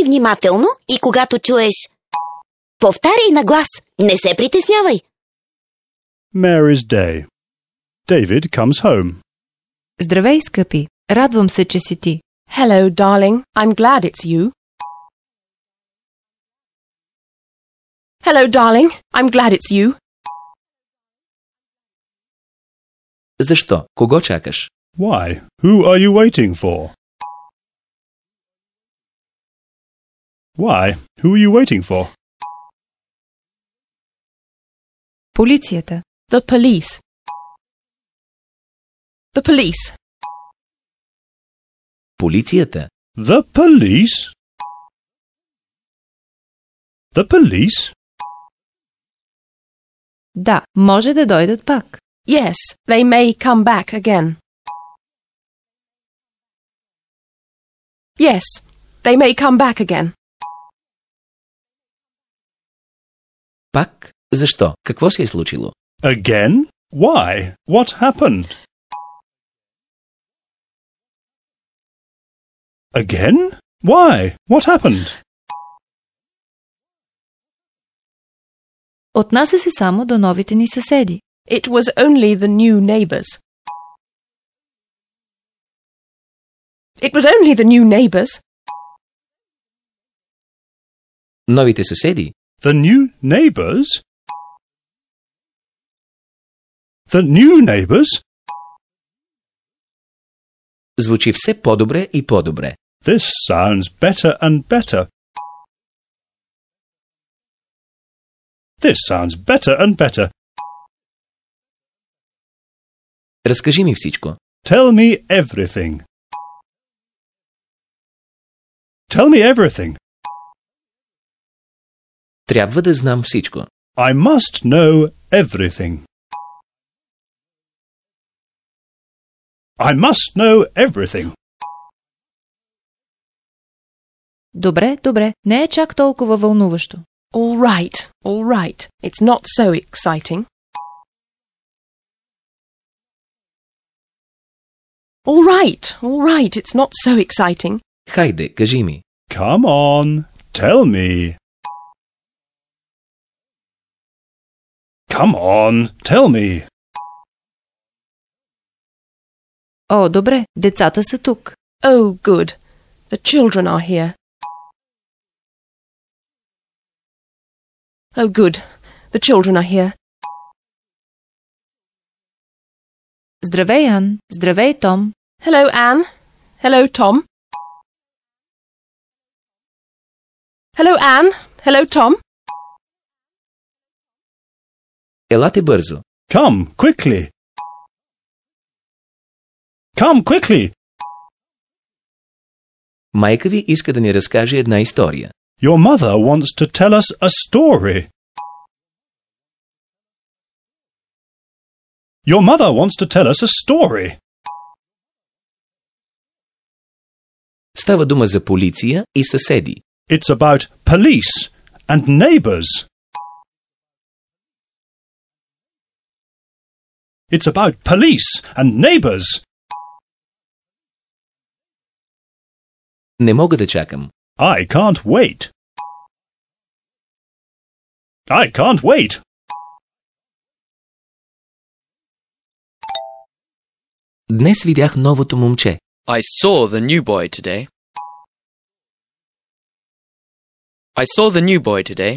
Слушай внимателно и когато чуеш повтаряй на глас, не се притеснявай. Mary's day. David comes home. Здравей, скъпи! Радвам се, че си ти. Hello, darling. I'm glad it's you. Hello, darling. I'm glad it's you. Защо? Кого чакаш? Why? Who are you waiting for? Why? Who are you waiting for? Полицията. The police. The police. Полицията. The police? The police? Да, може да дойдат пак. Yes, they may come back again. Yes, they may come back again. Пак? Защо? Какво се е случило? Again? Why? What happened? Again? Why? What happened? Отнася се само до новите ни съседи. It was only the new neighbours. It was only the new neighbours. Новите съседи? The new neighbours? The new neighbours? Звучи все по-добре и по-добре. This sounds better and better. This sounds better and better. Разкажи ми всичко. Tell me everything. Tell me everything. Трябва да знам всичко. I must know everything. I must know everything. Добре, добре, не е чак толкова вълнуващо. All right, all right. It's not so exciting. All right. It's not so exciting. Хайде, кажи ми. Come on, tell me. Come on, tell me. О, добре, децата са тук. Oh, good. The children are here. Oh, good. The children are here. Здравей, Ан. Здравей, Том. Hello, Anne. Hello, Tom. Hello, Anne. Hello, Tom. Елате бързо. Come, quickly. Come, quickly. Майка ви иска да ни разкаже една история. Your mother wants to tell us a story. Your mother wants to tell us a story. Става дума за полиция и съседи. It's about police and neighbours. It's about police and neighbours. Не мога да чакам. I can't wait. I can't wait. Днес видях новото момче. I saw the new boy today. I saw the new boy today.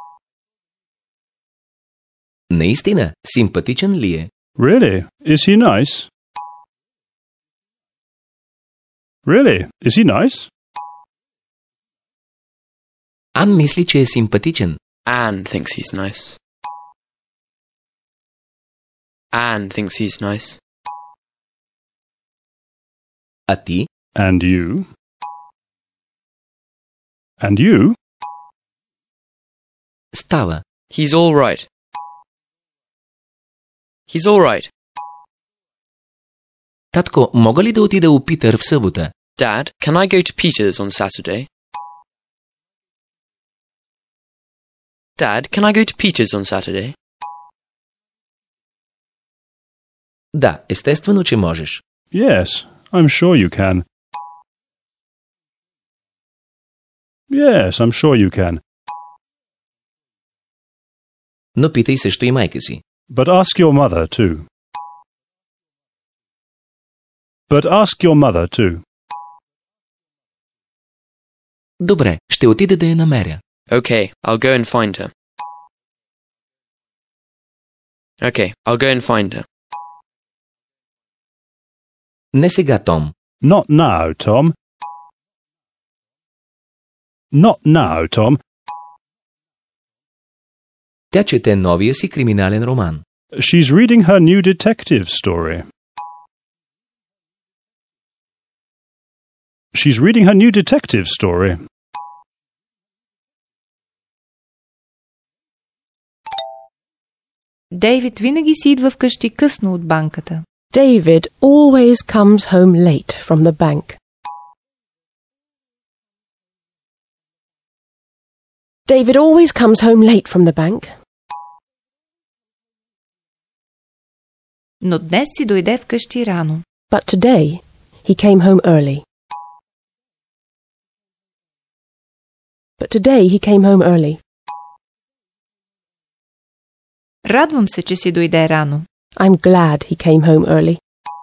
Наистина, симпатичен ли е? Really? Is he nice? Really? Is he nice? Ан мисли, че е симпатичен. Anne thinks he's nice. Anne thinks he's nice. А ти? And you? And you? Става. He's all right. He's all right. Татко, мога ли да отида у Питър в събота? Dad, can I go to Peter's on Saturday? Dad, can I go to Peter's on Saturday? Да, естествено, че можеш. Yes, I'm sure you can. Yes, I'm sure you can. Но питай също и майка си. But ask your mother too. But ask your mother too. Добре, ще отида да я намеря. Okay, I'll go and find her. Okay, I'll go and find her. Не сега, Том. Not now, Tom. Not now, Tom. Тя чете новия си криминален роман. She's reading her new detective story. She's reading her new detective story. Дейвид винаги си идва вкъщи късно от банката. David always comes home late from the bank. David always comes home late from the bank. Но днес си дойде вкъщи рано. But today he came home early. But today he came home early. Радвам се, че си дойде рано. I'm glad he came home early.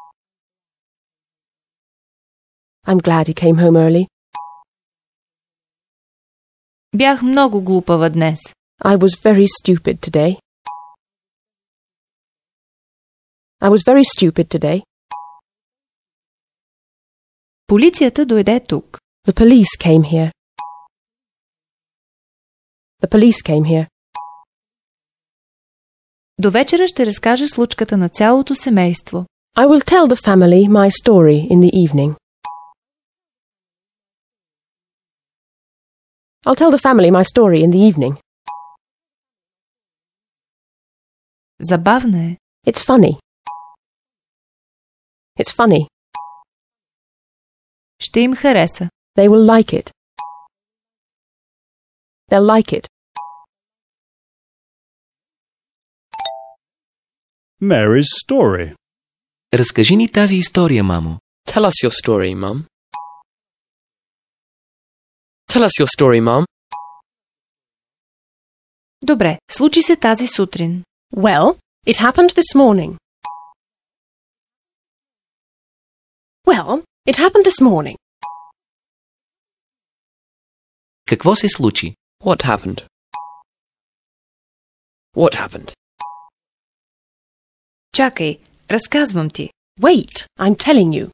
I'm glad he came home early. Бях много глупава днес. I was very stupid today. I was very stupid today. Полицията дойде тук. The police came here. The police came here. До вечера ще разкажа случката на цялото семейство. I will tell the family my story in the evening. I'll tell the family my story in the evening. Забавна е. It's funny. It's funny. Ще им хареса. They will like it. They'll like it. Mary's story. Разкажи ни тази история, мамо. Tell us your story, Mum. Tell us your story, Mum. Добре, случи се тази сутрин. Well, it happened this morning. Well, it happened this morning. Какво се случи? What happened? What happened? Чакай, разказвам ти. Wait, I'm telling you.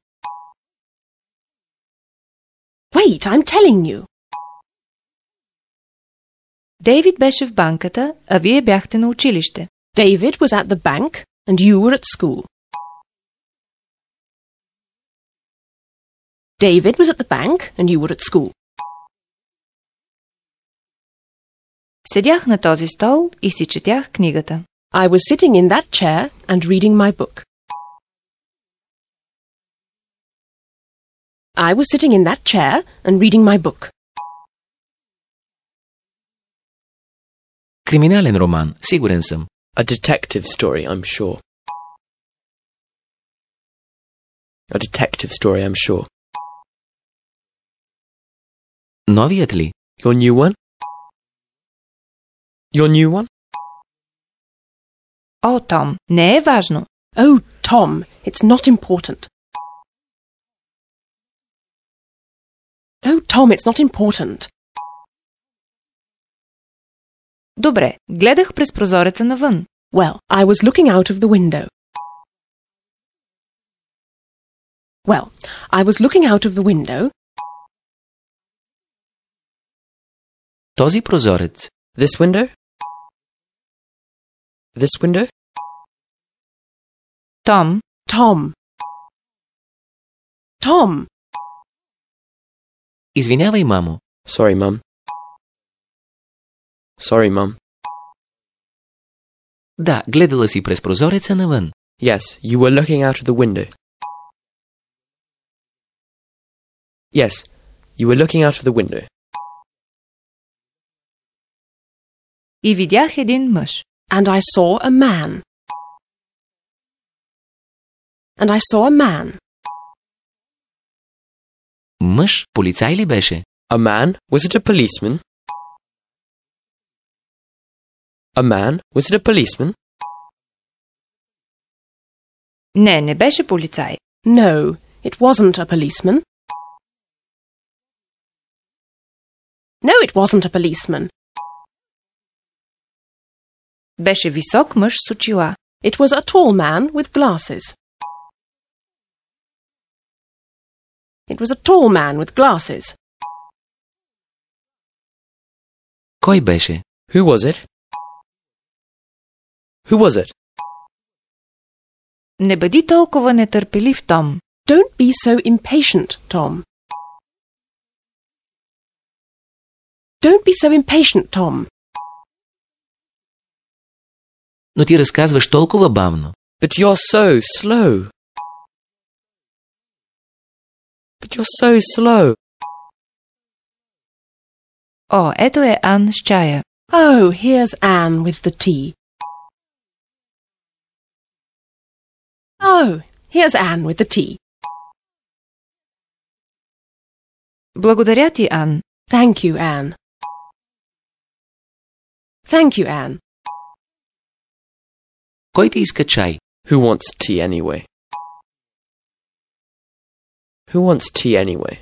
Wait, I'm telling you. Дейвид беше в банката, а вие бяхте на училище. David was at the bank and you were at school. David was at the bank and you were at school. Седях на този стол и си четях книгата. I was sitting in that chair and reading my book. I was sitting in that chair and reading my book. Криминален роман, сигурен съм. A detective story, I'm sure. A detective story, I'm sure. Новият ли? Your new one? Your new one? О, Том, не е важно. Oh, Tom, it's not important. Oh, Tom, it's not important. Добре, гледах през прозореца навън. Well, I was looking out of the window. Well, I was looking out of the window. Този прозорец. This window? This window? Том, Tom. Tom. Извинявай, мамо. Sorry, Mum. Sorry, Mum. Да, гледала си през прозореца навън. Yes, you were looking out of the window. Yes, you were looking out of the window. и видях един мъж. And I saw a man. And I saw a man. Мъж, полицай ли беше? A man? Was it a policeman? A man? Was it a policeman? Не беше полицай. No, it wasn't a policeman. No, it wasn't a policeman. Беше висок мъж с очила. It was a tall man with glasses. It was a tall man with glasses. Кой беше? Who was it? Who was it? Не бъди толкова нетърпелив, Том. Don't be so impatient, Tom. Don't be so impatient, Tom. Но ти разказваш толкова бавно. But you're so slow. But you're so slow. О, ето е Ан с чая. Oh, here's Anne with the tea. Oh, here's Anne with the tea. Благодаря ти, Ан. Thank you, Anne. Thank you, Anne. Кой ти иска чай? Who wants tea anyway? Who wants tea anyway?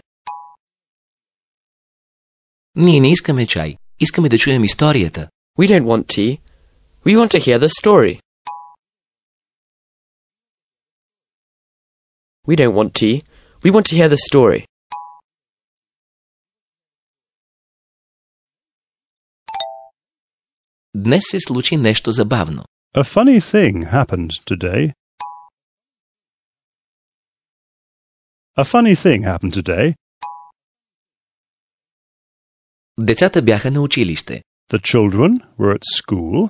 Ние не искаме чай. Искаме да чуем историята. We don't want tea. We want to hear the story. We don't want tea. We want to hear the story. Днес се случи нещо забавно. A funny thing happened today. A funny thing happened today. Децата бяха на училище. The children were at school.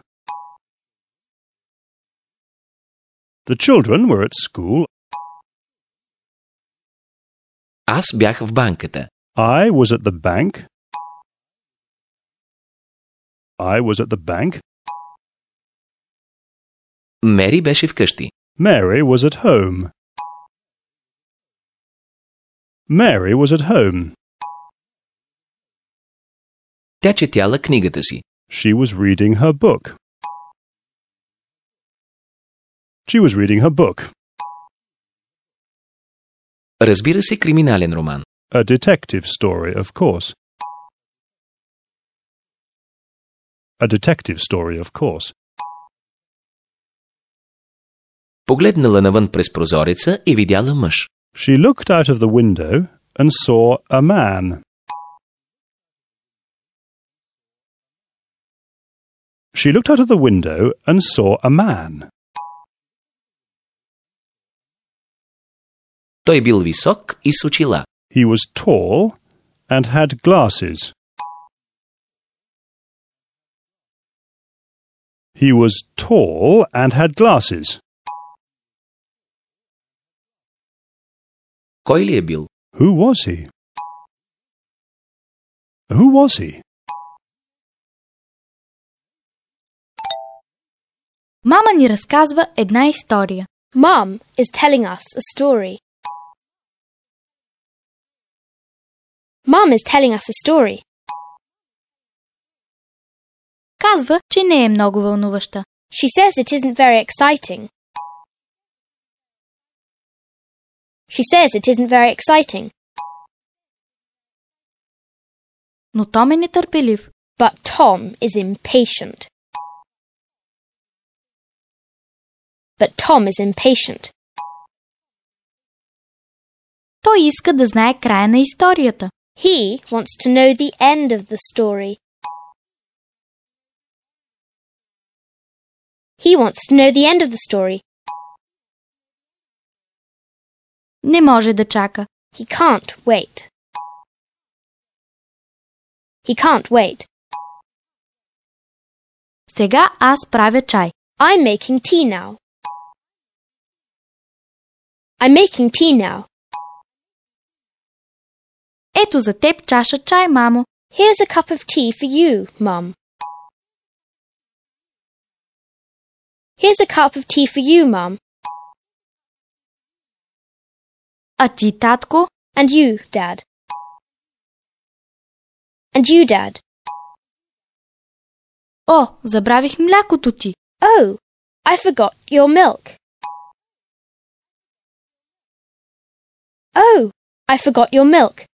The children were at school. Аз бях в банката. I was at the bank. I was at the bank. Мери беше вкъщи. Mary was at home. Mary was at home. Тя четяла книгата си. She was reading her book. She was reading her book. Разбира се, криминален роман. A detective story, of course. A detective story, of course. Погледнала навън през прозореца и видяла мъж. She looked out of the window and saw a man. She looked out of the window and saw a man. Той бил висок и с очила. He was tall and had glasses. He was tall and had glasses. Кой ли е бил? Who was he? Who was he? Мама ни разказва една история. Mum is telling us a story. Mum is telling us a story. Казва, че не е много вълнуваща. She says it isn't very exciting. She says it isn't very exciting. Но Том е нетърпелив. But Tom is impatient. But Tom is impatient. Той иска да знае края на историята. He wants to know the end of the story. He wants to know the end of the story. Не може да чака. He can't wait. He can't wait. Сега аз правя чай. I'm making tea now. I'm making tea now. Ето за теб чаша чай, мамо. Here's a cup of tea for you, Mum. Here's a cup of tea for you, Mum. А ти, татко? And you, Dad. And you, Dad? О, забравих млякото ти. Oh, I forgot your milk. Oh, I forgot your milk.